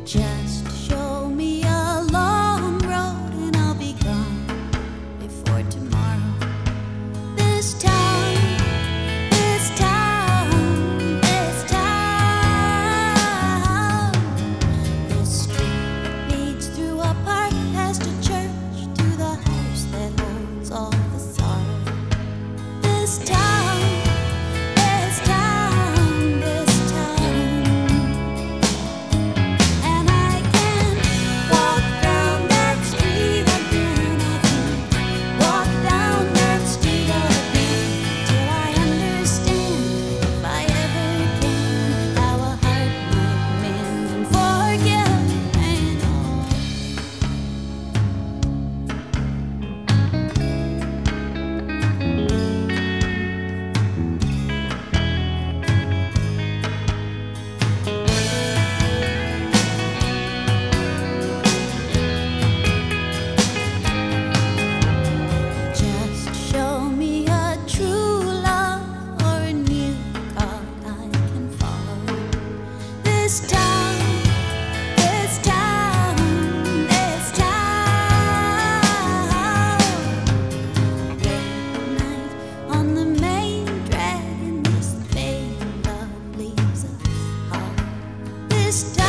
Just show me a long road and I'll be gone before tomorrow. This town, this town, this town. This street leads through a park, past a church, to the house that holds all the sorrow. This town, this town, this town. And I can walk down that street again. I can walk down that street again till I understand, if I ever can, how a heart might mend and forgive and all. Just show me a true love or a new God I can follow. This town, this town, this town. Late night on the main drag, and this vain love leaves us all. This town.